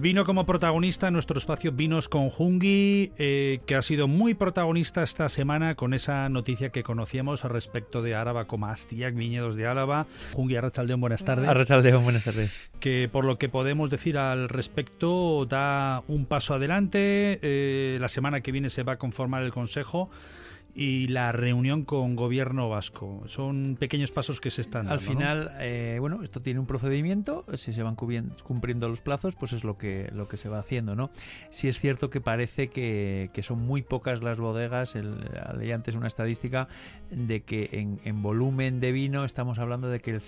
vino como protagonista en nuestro espacio Vinos con Jungui, que ha sido muy protagonista esta semana con esa noticia que conocíamos respecto de Araba como Astiac, viñedos de Álava. Jungui, arratsaldeon, buenas tardes. Arratsaldeon, buenas tardes. Que por lo que podemos decir al respecto da un paso adelante. La semana que viene se va a conformar el Consejo y la reunión con Gobierno vasco. Son pequeños pasos que se están dando. Al final, ¿no? Esto tiene un procedimiento. Si se van cumpliendo los plazos, pues es lo que se va haciendo, ¿no? Sí es cierto que parece que son muy pocas las bodegas. Leí antes una estadística de que en volumen de vino estamos hablando de que el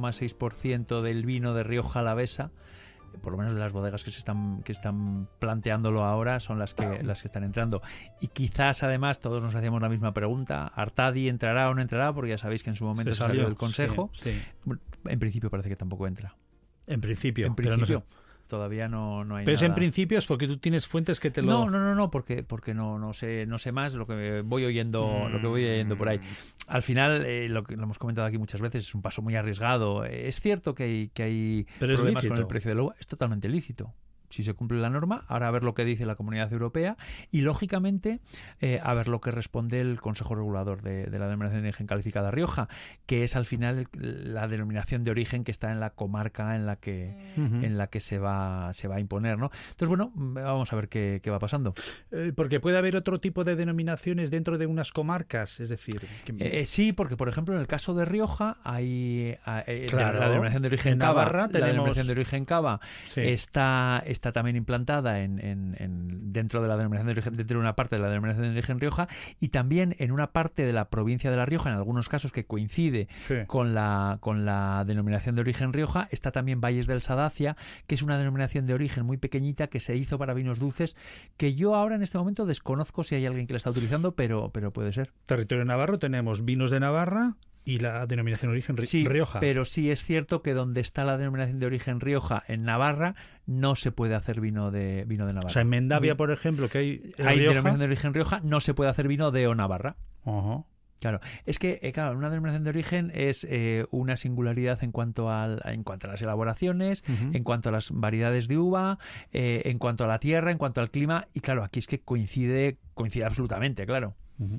0,6% del vino de Rioja Alavesa, por lo menos de las bodegas que están planteándolo ahora, son las que están entrando. Y quizás además todos nos hacíamos la misma pregunta: ¿Artadi entrará o no entrará? Porque ya sabéis que en su momento se salió del Consejo. Sí. En principio parece que tampoco entra. En principio, pero no sé. Todavía no hay pero nada. En principio es porque tú tienes fuentes que te lo... No, porque no sé más lo que voy oyendo, por ahí. Al final, lo que lo hemos comentado aquí muchas veces, es un paso muy arriesgado. Es cierto que hay problemas con el precio del uva. Es totalmente lícito. Si se cumple la norma, ahora a ver lo que dice la Comunidad Europea y, lógicamente, a ver lo que responde el Consejo Regulador de la Denominación de Origen Calificada Rioja, que es al final la denominación de origen que está en la comarca en la que se va a imponer, ¿no? Entonces, bueno, vamos a ver qué va pasando. Porque puede haber otro tipo de denominaciones dentro de unas comarcas, es decir... Sí, porque, por ejemplo, en el caso de Rioja hay claro, la denominación de origen Cava. Navarra La denominación de origen Cava está también implantada dentro de la denominación de origen, dentro de una parte de la denominación de origen Rioja, y también en una parte de la provincia de La Rioja, en algunos casos que coincide con la denominación de origen Rioja, está también Valles del Sadacia, que es una denominación de origen muy pequeñita que se hizo para vinos dulces, que yo ahora en este momento desconozco si hay alguien que la está utilizando, pero puede ser. Territorio navarro tenemos vinos de Navarra y la denominación de origen Rioja. Pero sí es cierto que donde está la denominación de origen Rioja, en Navarra, no se puede hacer vino de Navarra. O sea, en Mendavia, por ejemplo, que hay denominación de origen Rioja, no se puede hacer vino de O Navarra. Uh-huh. Claro, es que una denominación de origen es una singularidad en cuanto a las elaboraciones, en cuanto a las variedades de uva, en cuanto a la tierra, en cuanto al clima, y claro, aquí es que coincide absolutamente, claro.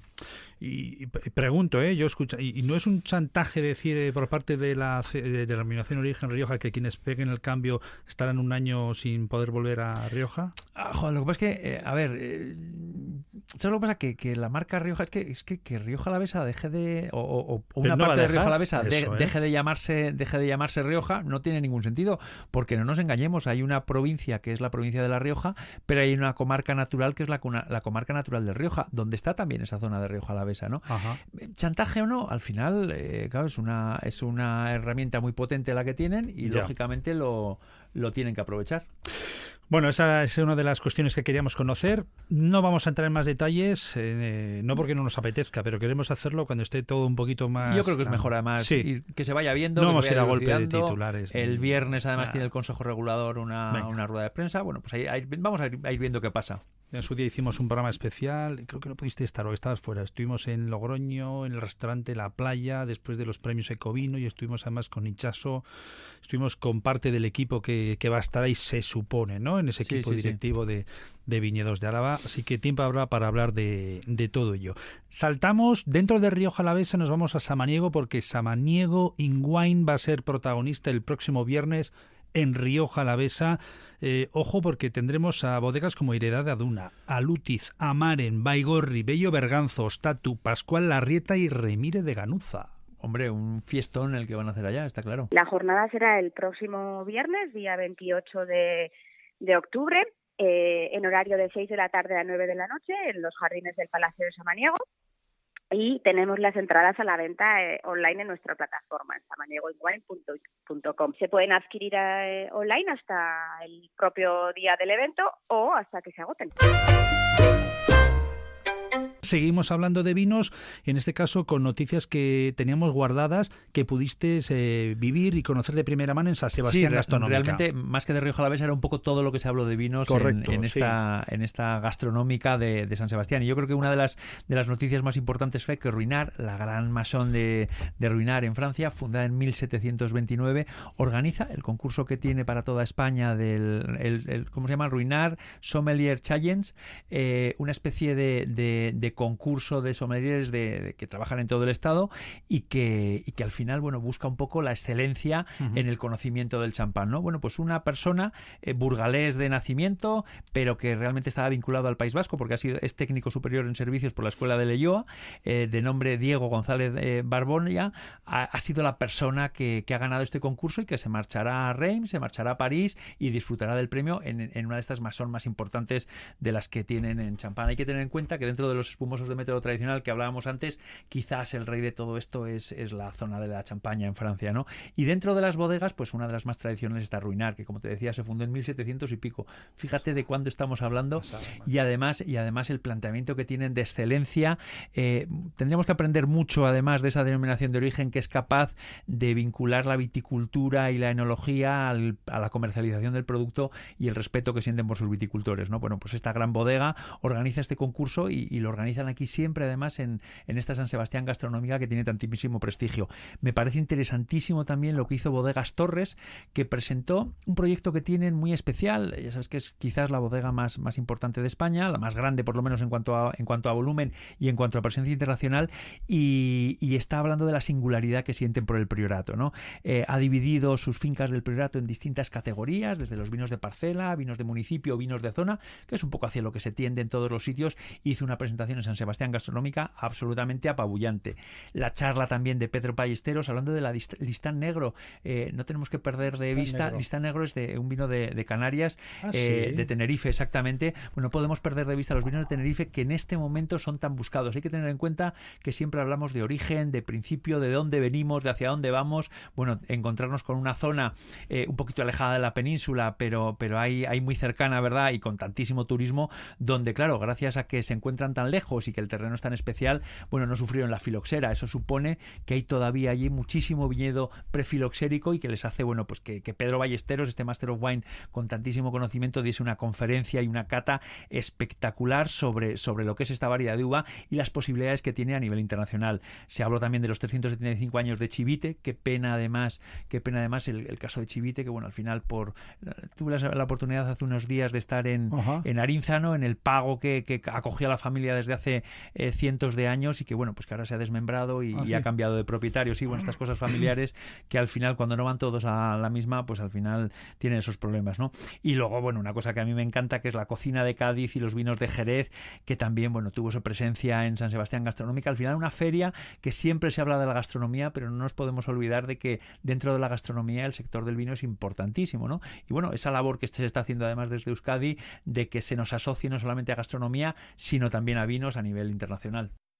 Y pregunto, yo escucho, y no es un chantaje decir por parte de la denominación de origen Rioja que quienes peguen el cambio estarán un año sin poder volver a Rioja? Lo que pasa es que, ¿sabes lo que pasa? Que la marca Rioja es que Rioja Alavesa deje de, o una parte de Rioja Alavesa deje de llamarse Rioja, no tiene ningún sentido, porque no nos engañemos, hay una provincia que es la provincia de La Rioja, pero hay una comarca natural que es la comarca natural de Rioja, donde está también esa zona de Rioja Alavesa, ¿no? Ajá. Chantaje o no, al final, claro, es una herramienta muy potente la que tienen y lógicamente lo tienen que aprovechar. Bueno, esa es una de las cuestiones que queríamos conocer. No vamos a entrar en más detalles, no porque no nos apetezca, pero queremos hacerlo cuando esté todo un poquito más... Yo creo que es mejor, además, que se vaya viendo. No vamos a ir a golpe de titulares. El viernes, además, tiene el Consejo Regulador una rueda de prensa. Bueno, pues ahí vamos a ir viendo qué pasa. En su día hicimos un programa especial, creo que no pudiste estar porque estabas fuera. Estuvimos en Logroño, en el restaurante La Playa, después de los premios Ecovino, y estuvimos además con Ichaso, estuvimos con parte del equipo que va a estar ahí, se supone, ¿no? En ese equipo directivo de Viñedos de Álava, así que tiempo habrá para hablar de todo ello. Saltamos dentro de Rioja Alavesa, nos vamos a Samaniego, porque Samaniego in Wine va a ser protagonista el próximo viernes en Rioja Alavesa. Ojo, porque tendremos a bodegas como Heredad de Aduna, Alutiz, Amaren, Baigorri, Bello Berganzo, Ostatu, Pascual Larrieta y Remire de Ganuza. Hombre, un fiestón el que van a hacer allá, está claro. La jornada será el próximo viernes, día 28 de octubre, en horario de 6 de la tarde a 9 de la noche, en los jardines del Palacio de Samaniego. Y tenemos las entradas a la venta online en nuestra plataforma, en samaniegoinwine.com. Se pueden adquirir online hasta el propio día del evento o hasta que se agoten. seguimos hablando de vinos, en este caso con noticias que teníamos guardadas, que pudiste vivir y conocer de primera mano en San Sebastián Gastronómica. Realmente, más que de Rioja Alavesa, era un poco todo lo que se habló de vinos. Correcto, en esta gastronómica de San Sebastián. Y yo creo que una de las noticias más importantes fue que Ruinart, la gran masón de Ruinart en Francia, fundada en 1729, organiza el concurso que tiene para toda España ¿cómo se llama? Ruinart Sommelier Challenge, una especie de concurso de sommeliers que trabajan en todo el estado y que al final, bueno, busca un poco la excelencia en el conocimiento del champán, ¿no? Bueno, pues una persona burgalés de nacimiento, pero que realmente estaba vinculado al País Vasco porque es técnico superior en servicios por la Escuela de Leioa, de nombre Diego González Barbonia, ha sido la persona que ha ganado este concurso y que se marchará a Reims, se marchará a París y disfrutará del premio en una de estas masón más importantes de las que tienen en champán. Hay que tener en cuenta que dentro de los espumosos de método tradicional que hablábamos antes, quizás el rey de todo esto es la zona de la Champaña en Francia, ¿no? Y dentro de las bodegas, pues una de las más tradicionales está Ruinart, que como te decía se fundó en 1700 y pico. Fíjate de cuándo estamos hablando y además el planteamiento que tienen de excelencia. Tendríamos que aprender mucho además de esa denominación de origen que es capaz de vincular la viticultura y la enología a la comercialización del producto y el respeto que sienten por sus viticultores, ¿no? Bueno, pues esta gran bodega organiza este concurso y lo organizan aquí siempre además en esta San Sebastián Gastronómica que tiene tantísimo prestigio. Me parece interesantísimo también lo que hizo Bodegas Torres, que presentó un proyecto que tienen muy especial. Ya sabes que es quizás la bodega más importante de España, la más grande por lo menos en cuanto a volumen y en cuanto a presencia internacional, y está hablando de la singularidad que sienten por el priorato, ¿no? Ha dividido sus fincas del priorato en distintas categorías, desde los vinos de parcela, vinos de municipio, vinos de zona, que es un poco hacia lo que se tiende en todos los sitios. Hizo una presentación en San Sebastián Gastronómica absolutamente apabullante. La charla también de Pedro Ballesteros hablando de la Listán Negro. No tenemos que perder de vista. Listán Negro es de un vino de Canarias, ¿sí? De Tenerife exactamente. Bueno, no podemos perder de vista los vinos de Tenerife que en este momento son tan buscados. Hay que tener en cuenta que siempre hablamos de origen, de principio, de dónde venimos, de hacia dónde vamos. Bueno, encontrarnos con una zona un poquito alejada de la península, pero hay muy cercana, ¿verdad? Y con tantísimo turismo, donde, claro, gracias a que se encuentran tan lejos y que el terreno es tan especial, bueno, no sufrieron la filoxera. Eso supone que hay todavía allí muchísimo viñedo prefiloxérico y que les hace, bueno, pues que Pedro Ballesteros, este Master of Wine con tantísimo conocimiento, diese una conferencia y una cata espectacular sobre lo que es esta variedad de uva y las posibilidades que tiene a nivel internacional. Se habló también de los 375 años de Chivite. Qué pena además el caso de Chivite, que bueno, al final tuve la oportunidad hace unos días de estar en Arínzano, en el pago que acogió a la familia desde hace cientos de años y que bueno, pues que ahora se ha desmembrado y ha cambiado de propietario. Sí, bueno, estas cosas familiares que al final cuando no van todos a la misma, pues al final tienen esos problemas, ¿no? Y luego, bueno, una cosa que a mí me encanta, que es la cocina de Cádiz y los vinos de Jerez, que también, bueno, tuvo su presencia en San Sebastián Gastronómica. Al final una feria que siempre se habla de la gastronomía, pero no nos podemos olvidar de que dentro de la gastronomía el sector del vino es importantísimo, ¿no? Y bueno, esa labor que se está haciendo además desde Euskadi de que se nos asocie no solamente a gastronomía, sino también a vinos a nivel internacional.